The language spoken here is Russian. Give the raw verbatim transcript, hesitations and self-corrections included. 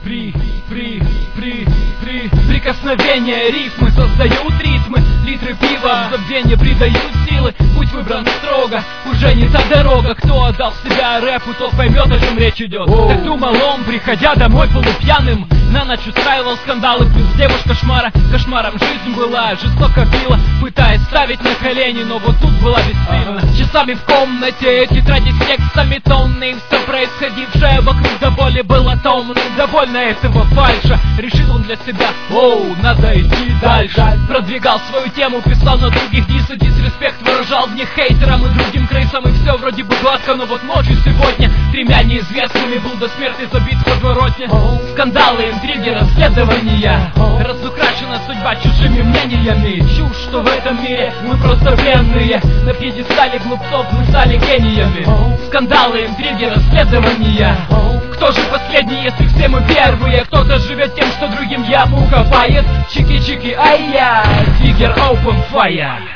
При, при, при, при Прикосновения рифмы создают ритмы. Литры пива в забвенье придают силы. Путь выбран строго, уже не та дорога. Кто отдал себя рэпу, тот поймет, о чем речь идет. Оу. Так думал он, приходя домой полупьяным. На ночь устраивал скандалы, плюс девушка шмара. Кошмаром жизнь была, жестоко била, пытаясь ставить на колени, но вот тут была бессильна. Часами в комнате, тетради с текстами тонны. И все происходившее вокруг до боли было томным. Довольно этого фальша, решил он для себя: оу, надо идти дальше. Продвигал свою тему, писал на других дисы, дисреспект выражал в них хейтерам и другим крысам. И все вроде бы гладко, но вот ночью сегодня тремя неизвестными был до смерти забит в подворотне. Скандалы, интриги, расследования, разукрашена судьба чужими мнениями. Чушь, что в этом мире мы просто пленные. На пьедестале глупцов мы стали гениями. Скандалы, интриги, расследования. Кто же последний, если все мы первые? Кто-то живет тем, что другим яму копает. Чики-чики, ай-я, Figure open fire.